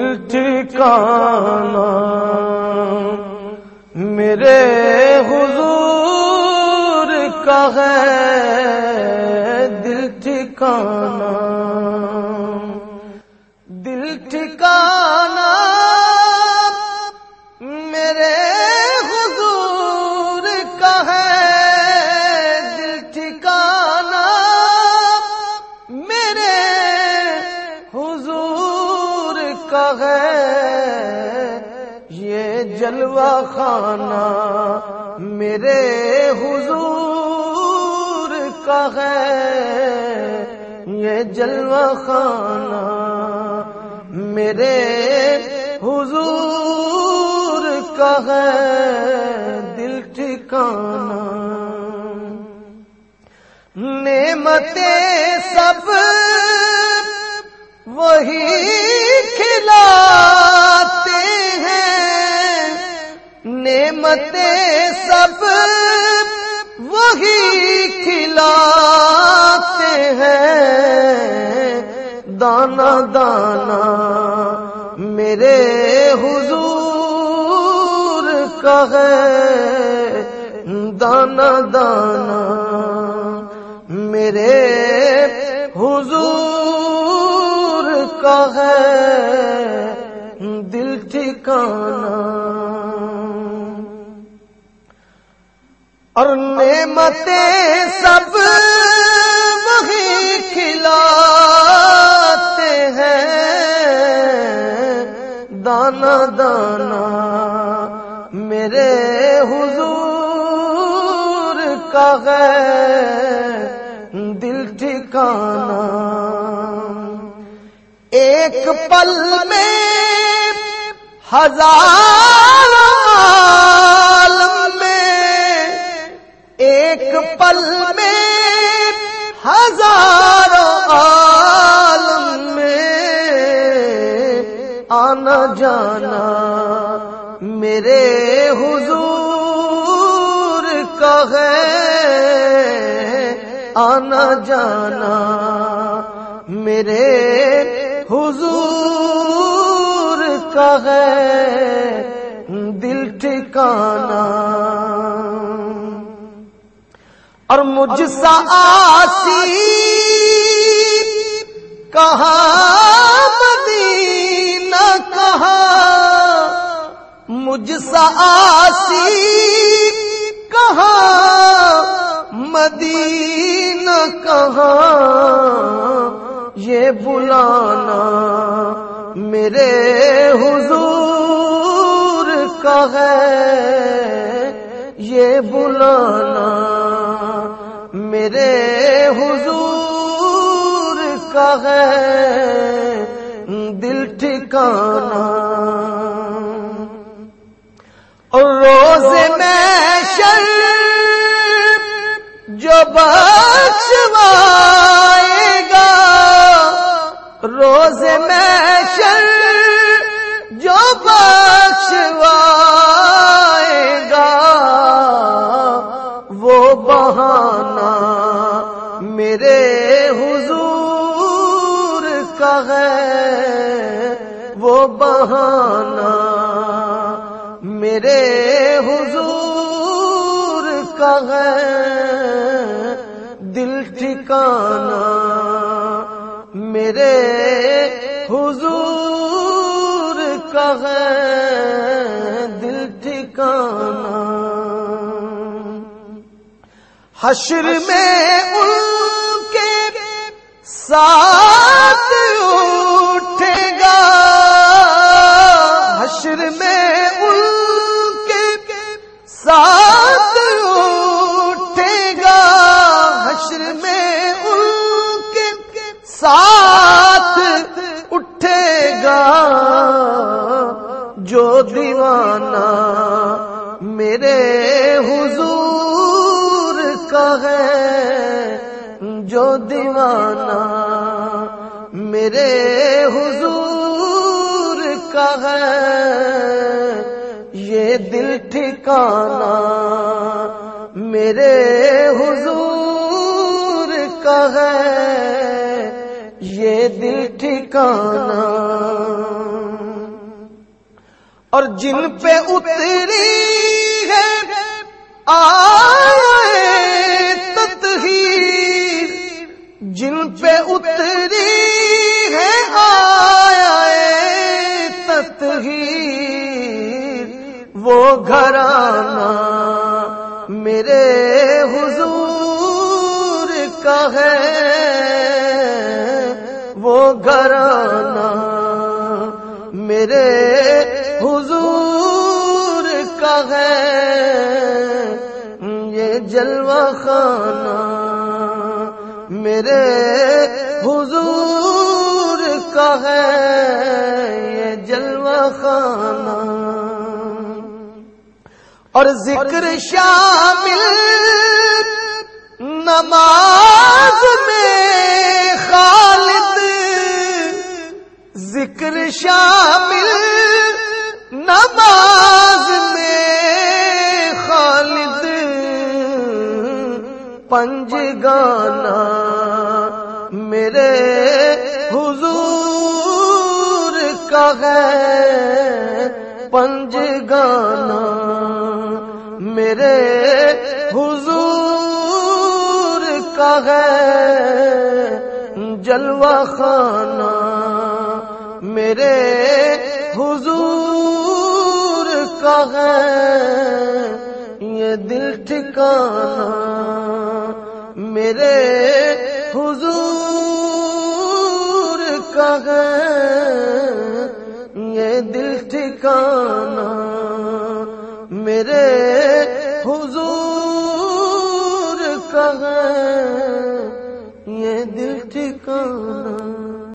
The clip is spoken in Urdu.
ٹھکانا میرے حضور کا ہے دل ٹھکانا، دل ٹھکانا میرے حضور کا ہے دل ٹھکانا میرے حضور کا ہے یہ جلوہ خانہ میرے حضور کا ہے یہ جلوہ خانہ میرے حضور کا ہے دل ٹھکانا، نعمتیں سب وہی کھلاتے ہیں، نعمتیں سب وہی کھلاتے ہیں، دانا دانا میرے حضور کا ہے دانا دانا میرے حضور کا ہے دل ٹھکانا، اور نعمتیں سب وہی کھلاتے ہیں، دانا دانا میرے حضور کا ہے دل ٹھکانا، ایک پل میں ہزار عالم میں، ایک پل میں ہزار عالم میں آنا جانا میرے حضور کا ہے آنا جانا میرے حضور کا ہے دل ٹھکانا، اور مجھ سا آسی کہاں مدینہ کہاں، مجھ سا آسی کہاں مدینہ کہاں، یہ بلانا میرے حضور کا ہے یہ بلانا میرے حضور کا ہے دل ٹھکانا، اور روز محشر جو بخشوائے گا، روز محشر جو بخشوائے گا، وہ بہانہ میرے حضور کا ہے وہ بہانہ میرے حضور کا ہے دل ٹھکانا میرے حضور کا ہے دل ٹھکانا، حشر میں ان کے ساتھ اٹھے گا، حشر میں ان کے ساتھ اٹھے گا، حشر میں ان کے ساتھ اٹھے گا، جو دیوانہ میرے حضور کا ہے جو دیوانہ میرے حضور کا ہے یہ دل ٹھکانا میرے حضور کا ہے یہ دل ٹھکانا اور جن پہ اتری ہے آئے تطہیر، جن پہ اتری ہے آئے تطہیر، وہ گھرانہ میرے حضور کا ہے، وہ گھرانہ میرے حضور کا ہے، یہ جلوہ خانہ میرے حضور کا ہے، یہ جلوہ خانہ۔ اور ذکر شامل نماز میں خالد، ذکر شامل نماز میں خالد، پنج گانا میرے حضور کا ہے، پنج گانا میرے حضور کا ہے، جلوہ خانہ میرے حضور کا ہے، یہ دل ٹھکانہ میرے حضور کا ہے، یہ دل ٹھکانہ میرے